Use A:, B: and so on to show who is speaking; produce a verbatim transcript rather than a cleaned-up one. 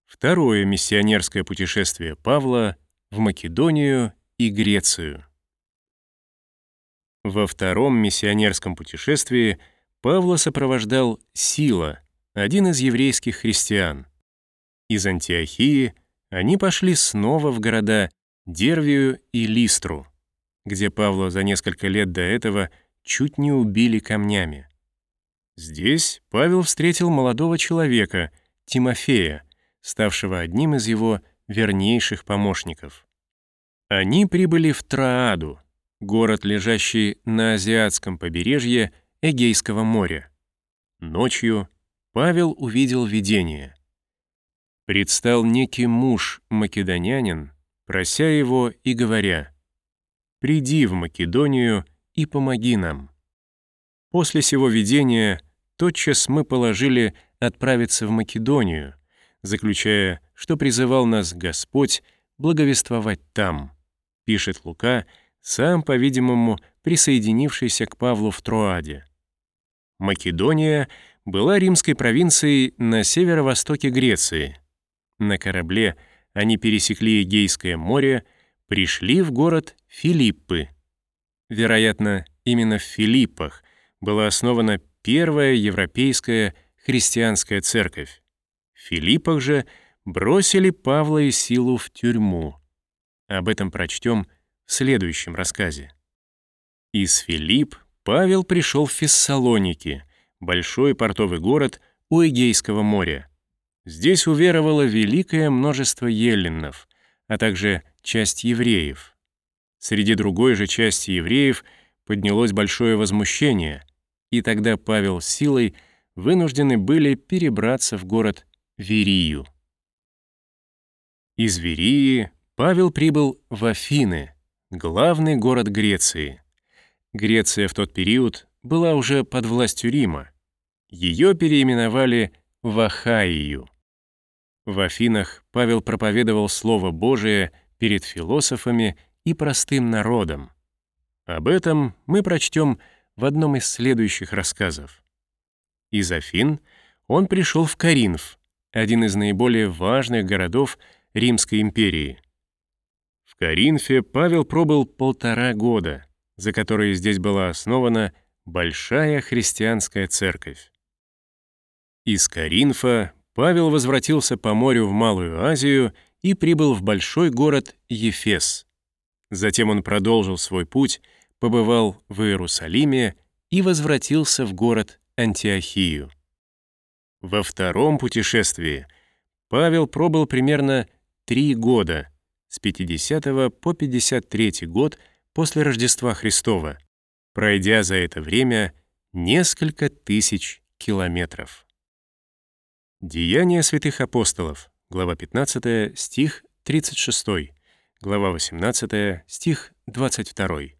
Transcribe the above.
A: Второе миссионерское путешествие Павла в Македонию и Грецию. Во втором миссионерском путешествии Павла сопровождал Сила, один из еврейских христиан. Из Антиохии они пошли снова в города Дервию и Листру, где Павла за несколько лет до этого чуть не убили камнями. Здесь Павел встретил молодого человека, Тимофея, ставшего одним из его вернейших помощников. Они прибыли в Троаду, город, лежащий на азиатском побережье Эгейского моря. Ночью Павел увидел видение. Предстал некий муж, македонянин, прося его и говоря: «Приди в Македонию и помоги нам». После сего видения тотчас мы положили отправиться в Македонию, заключая, что призывал нас Господь благовествовать там, пишет Лука, сам, по-видимому, присоединившийся к Павлу в Троаде. Македония была римской провинцией на северо-востоке Греции. На корабле они пересекли Эгейское море, пришли в город Филиппы. Вероятно, именно в Филиппах была основана первая европейская христианская церковь. В Филиппах же бросили Павла и Силу в тюрьму. Об этом прочтем в следующем рассказе. Из Филипп Павел пришел в Фессалоники, большой портовый город у Эгейского моря. Здесь уверовало великое множество эллинов, а также часть евреев. Среди другой же части евреев поднялось большое возмущение, и тогда Павел с Силой вынуждены были перебраться в город Верию. Из Верии Павел прибыл в Афины, главный город Греции. Греция в тот период была уже под властью Рима. Ее переименовали в Ахаию. В Афинах Павел проповедовал Слово Божие перед философами и простым народом. Об этом мы прочтем в одном из следующих рассказов. Из Афин он пришел в Коринф, один из наиболее важных городов Римской империи. В Коринфе Павел пробыл полтора года, за которые здесь была основана большая христианская церковь. Из Коринфа Павел возвратился по морю в Малую Азию и прибыл в большой город Ефес. Затем он продолжил свой путь, побывал в Иерусалиме и возвратился в город Антиохию. Во втором путешествии Павел пробыл примерно три года, с пятидесятого по пятьдесят третий год после Рождества Христова, пройдя за это время несколько тысяч километров. Деяния святых апостолов, глава пятнадцатая, стих тридцать шестой, глава восемнадцатая, стих двадцать второй.